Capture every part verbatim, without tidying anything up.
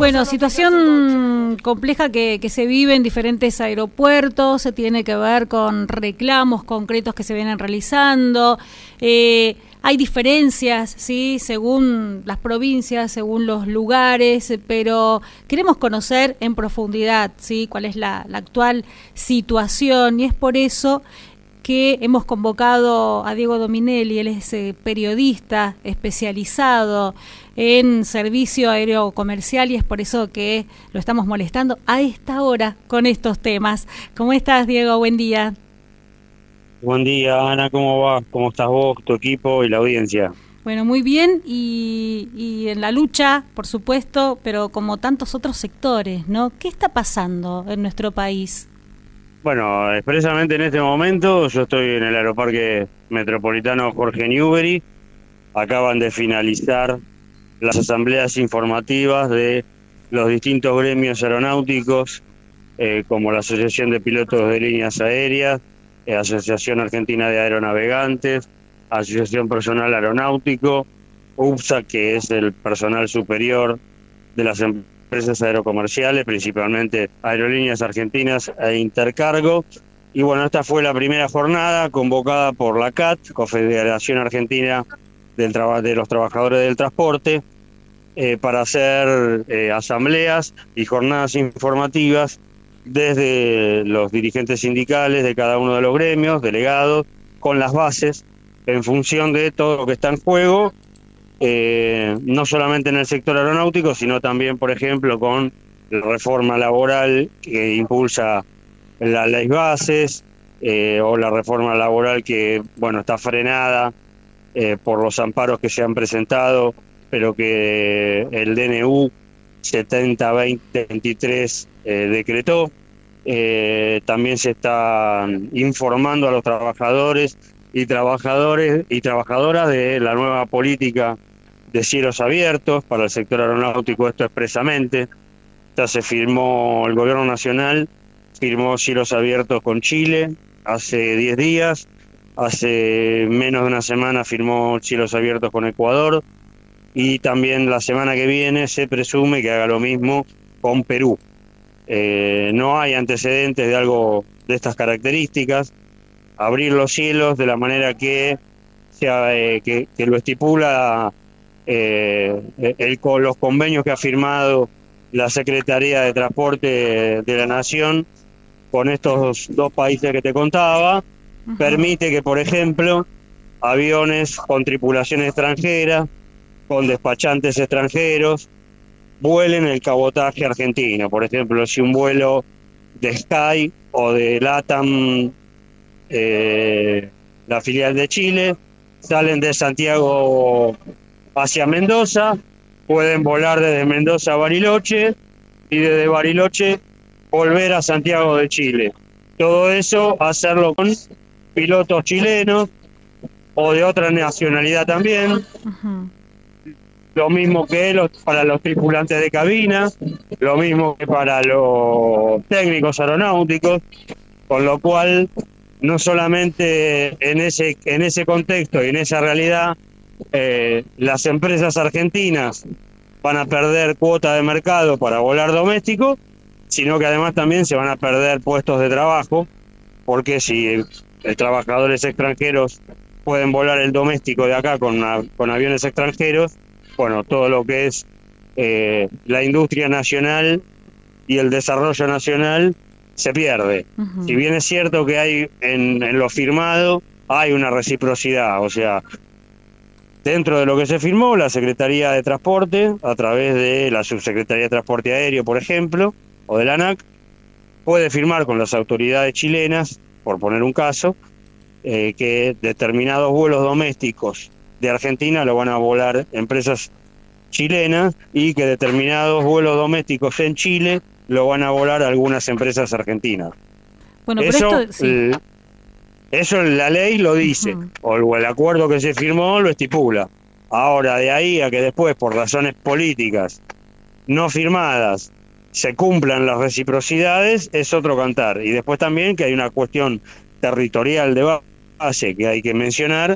Bueno, situación compleja que, que se vive en diferentes aeropuertos, se tiene que ver con reclamos concretos que se vienen realizando. Eh, hay diferencias, sí, según las provincias, según los lugares, pero queremos conocer en profundidad, sí, cuál es la, la actual situación, y es por eso que hemos convocado a Diego Dominelli. Él es eh, periodista especializado en servicio aéreo comercial, y es por eso que lo estamos molestando a esta hora con estos temas. ¿Cómo estás, Diego? Buen día. Buen día, Ana, ¿cómo va? ¿Cómo estás vos, tu equipo y la audiencia? Bueno, muy bien, y, y en la lucha, por supuesto, pero como tantos otros sectores, ¿no? ¿Qué está pasando en nuestro país? Bueno, expresamente en este momento yo estoy en el Aeroparque Metropolitano Jorge Newbery. Acaban de finalizar las asambleas informativas de los distintos gremios aeronáuticos, eh, como la Asociación de Pilotos de Líneas Aéreas, eh, Asociación Argentina de Aeronavegantes, Asociación Personal Aeronáutico, U P S A, que es el personal superior de las empresas empresas aerocomerciales, principalmente Aerolíneas Argentinas e Intercargo. Y bueno, esta fue la primera jornada convocada por la C A T, Confederación Argentina del Traba- de los Trabajadores del Transporte, eh, para hacer eh, asambleas y jornadas informativas desde los dirigentes sindicales de cada uno de los gremios, delegados, con las bases en función de todo lo que está en juego. Eh, no solamente en el sector aeronáutico, sino también, por ejemplo, con la reforma laboral que impulsa la ley bases, eh, o la reforma laboral que, bueno, está frenada eh, por los amparos que se han presentado, pero que el D N U setenta veinte veintitrés eh, decretó. Eh, también se está informando a los trabajadores y trabajadores y trabajadoras de la nueva política de cielos abiertos para el sector aeronáutico, esto expresamente. Ya se firmó, el gobierno nacional firmó cielos abiertos con Chile hace diez días, hace menos de una semana firmó cielos abiertos con Ecuador, y también la semana que viene se presume que haga lo mismo con Perú. Eh, no hay antecedentes de algo de estas características. Abrir los cielos de la manera que, sea, eh, que, que lo estipula Eh, el, los convenios que ha firmado la Secretaría de Transporte de la Nación con estos dos países que te contaba, uh-huh. Permite que, por ejemplo, aviones con tripulación extranjera, con despachantes extranjeros, vuelen el cabotaje argentino. Por ejemplo, si un vuelo de Sky o de LATAM, eh, la filial de Chile, salen de Santiago hacia Mendoza, pueden volar desde Mendoza a Bariloche y desde Bariloche volver a Santiago de Chile. Todo eso hacerlo con pilotos chilenos o de otra nacionalidad también. Uh-huh. Lo mismo que los, para los tripulantes de cabina, lo mismo que para los técnicos aeronáuticos, con lo cual no solamente en ese, en ese contexto y en esa realidad, Eh, las empresas argentinas van a perder cuota de mercado para volar doméstico, sino que además también se van a perder puestos de trabajo, porque si el, el trabajadores extranjeros pueden volar el doméstico de acá con, una, con aviones extranjeros, bueno, todo lo que es eh, la industria nacional y el desarrollo nacional se pierde. Uh-huh. Si bien es cierto que hay en, en lo firmado hay una reciprocidad, o sea, dentro de lo que se firmó, la Secretaría de Transporte, a través de la Subsecretaría de Transporte Aéreo, por ejemplo, o de la ANAC, puede firmar con las autoridades chilenas, por poner un caso, eh, que determinados vuelos domésticos de Argentina lo van a volar empresas chilenas, y que determinados vuelos domésticos en Chile lo van a volar algunas empresas argentinas. Bueno, Eso, pero esto, sí. el, Eso la ley lo dice, uh-huh. o el acuerdo que se firmó lo estipula. Ahora, de ahí a que después, por razones políticas no firmadas, se cumplan las reciprocidades, es otro cantar. Y después también que hay una cuestión territorial de base que hay que mencionar,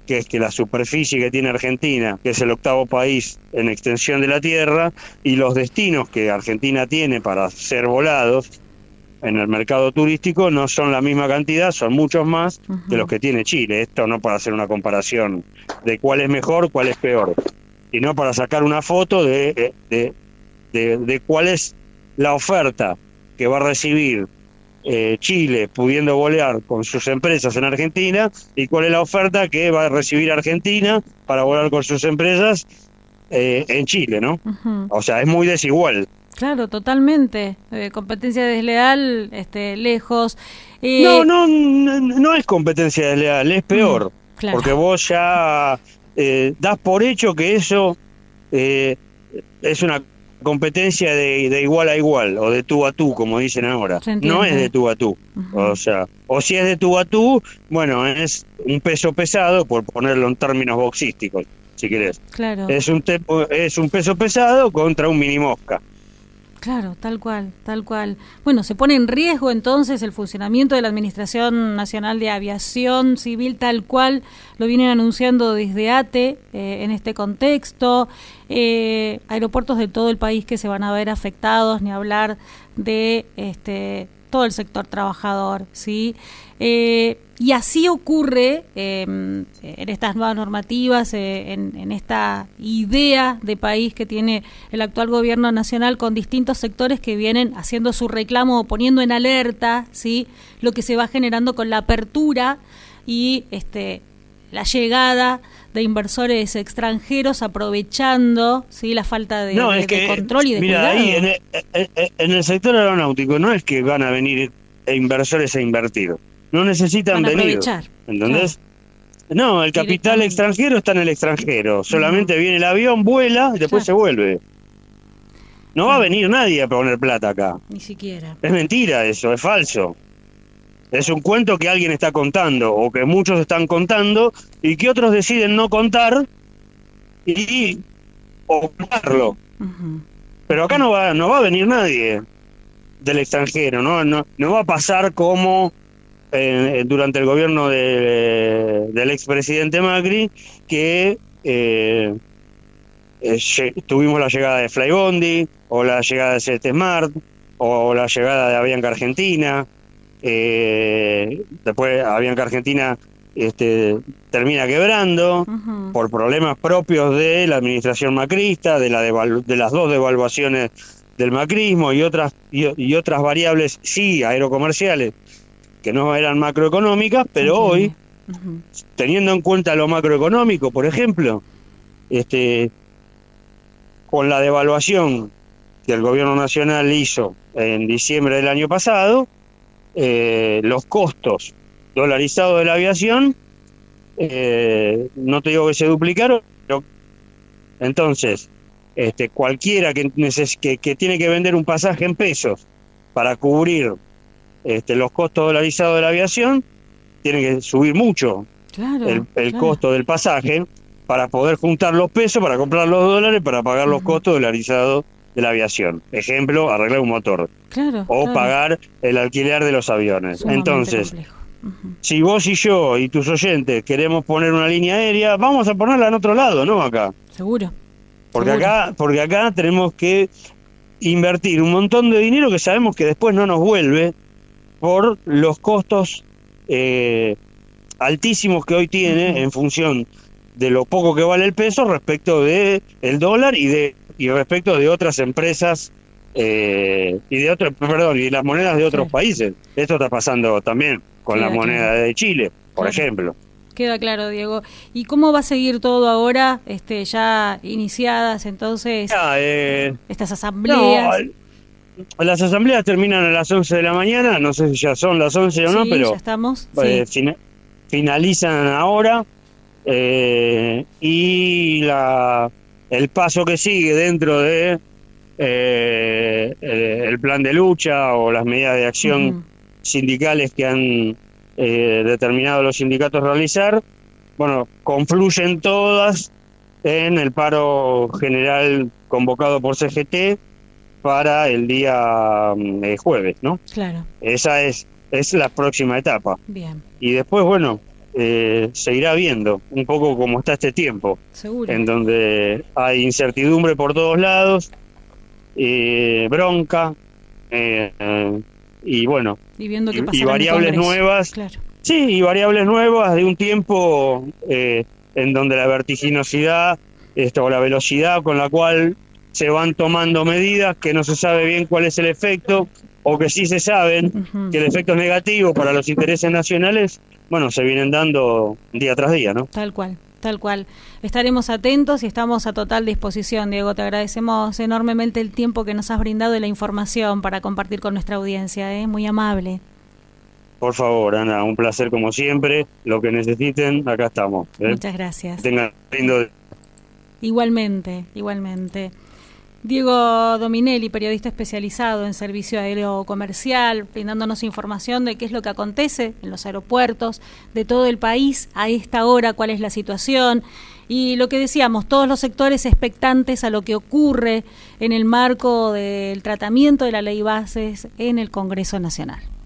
que es que la superficie que tiene Argentina, que es el octavo país en extensión de la Tierra, y los destinos que Argentina tiene para ser volados en el mercado turístico no son la misma cantidad, son muchos más uh-huh. que los que tiene Chile. Esto no para hacer una comparación de cuál es mejor, cuál es peor, sino para sacar una foto de, de, de, de cuál es la oferta que va a recibir eh, Chile pudiendo volar con sus empresas en Argentina, y cuál es la oferta que va a recibir Argentina para volar con sus empresas eh, en Chile, ¿no? Uh-huh. O sea, es muy desigual. Claro, totalmente. Eh, competencia desleal, este, lejos. Eh... No, no, no es competencia desleal, es peor. Mm, claro. Porque vos ya eh, das por hecho que eso eh, es una competencia de, de igual a igual, o de tú a tú, como dicen ahora. No es de tú a tú. Uh-huh. O sea, o si es de tú a tú, bueno, es un peso pesado, por ponerlo en términos boxísticos, si querés. Claro. Es un, te- es un peso pesado contra un mini mosca. Claro, tal cual, tal cual. Bueno, se pone en riesgo entonces el funcionamiento de la Administración Nacional de Aviación Civil, tal cual lo vienen anunciando desde ATE eh, en este contexto. Eh, aeropuertos de todo el país que se van a ver afectados, ni hablar de este todo el sector trabajador, ¿sí? Eh, y así ocurre eh, en estas nuevas normativas, eh, en, en esta idea de país que tiene el actual gobierno nacional, con distintos sectores que vienen haciendo su reclamo, poniendo en alerta, ¿sí?, lo que se va generando con la apertura y este la llegada de inversores extranjeros, aprovechando, ¿sí?, la falta de, no, de, es que, de control y de mira, cuidado. Ahí en el, en el sector aeronáutico no es que van a venir inversores a invertir, no necesitan venir, ¿entendés? Claro. No, el capital extranjero está en el extranjero, solamente uh-huh. viene el avión, vuela y después claro. se vuelve. No va a venir nadie a poner plata acá. Ni siquiera. Es mentira eso, es falso. Es un cuento que alguien está contando, o que muchos están contando, y que otros deciden no contar y ocultarlo. Uh-huh. Pero acá no va, no va a venir nadie del extranjero, ¿no? No, no va a pasar como eh, durante el gobierno de, del expresidente Macri, que eh, eh, tuvimos la llegada de Flybondi, o la llegada de Celeste Smart, o la llegada de Avianca Argentina. Eh, después Avianca Argentina este, termina quebrando uh-huh. por problemas propios de la administración macrista, de, la devalu- de las dos devaluaciones del macrismo y otras y, y otras variables, sí, aerocomerciales, que no eran macroeconómicas, pero uh-huh. hoy, uh-huh. teniendo en cuenta lo macroeconómico, por ejemplo, este, con la devaluación que el gobierno nacional hizo en diciembre del año pasado, Eh, los costos dolarizados de la aviación, eh, no te digo que se duplicaron, pero entonces este, cualquiera que, neces- que, que tiene que vender un pasaje en pesos para cubrir este, los costos dolarizados de la aviación, tiene que subir mucho claro, el, el claro. costo del pasaje para poder juntar los pesos, para comprar los dólares, para pagar uh-huh. los costos dolarizados de la aviación. Ejemplo, arreglar un motor. Claro, o claro. pagar el alquiler de los aviones. Sumamente Entonces, uh-huh. si vos y yo y tus oyentes queremos poner una línea aérea, vamos a ponerla en otro lado, no acá. Seguro. Porque Seguro. acá, porque acá tenemos que invertir un montón de dinero que sabemos que después no nos vuelve por los costos eh, altísimos que hoy tiene uh-huh. en función de lo poco que vale el peso respecto de el dólar y de y respecto de otras empresas eh, y de otros, perdón, y las monedas de otros sí. países. Esto está pasando también con Queda la moneda claro. de Chile, por claro. ejemplo. Queda claro, Diego. ¿Y cómo va a seguir todo ahora, este, ya iniciadas entonces ya, eh, estas asambleas? No, las asambleas terminan a las once de la mañana, no sé si ya son las once o sí, no, pero ya estamos. Eh, sí. fin, finalizan ahora eh, y la el paso que sigue dentro de eh, el plan de lucha o las medidas de acción uh-huh. sindicales que han eh, determinado los sindicatos realizar, bueno, confluyen todas en el paro general convocado por C G T para el día eh, jueves, ¿no? Claro. Esa es, es la próxima etapa. Bien. Y después, bueno, eh, seguirá viendo, un poco como está este tiempo, Seguro. En donde hay incertidumbre por todos lados, eh, bronca, eh, eh, y bueno, y, viendo qué y, pasa y en el variables Congreso. nuevas, Claro. sí, y variables nuevas de un tiempo eh, en donde la vertiginosidad, esto, o la velocidad con la cual se van tomando medidas que no se sabe bien cuál es el efecto, o que sí se saben Uh-huh. que el efecto es negativo para los intereses nacionales, bueno, se vienen dando día tras día, ¿no? Tal cual, tal cual. Estaremos atentos y estamos a total disposición, Diego. Te agradecemos enormemente el tiempo que nos has brindado y la información para compartir con nuestra audiencia, ¿eh? Muy amable. Por favor, Ana, un placer como siempre. Lo que necesiten, acá estamos. ¿eh? Muchas gracias. Que tengan lindo. Igualmente, igualmente. Diego Dominelli, periodista especializado en servicio aéreo comercial, brindándonos información de qué es lo que acontece en los aeropuertos de todo el país a esta hora, cuál es la situación y lo que decíamos, todos los sectores expectantes a lo que ocurre en el marco del tratamiento de la ley bases en el Congreso Nacional.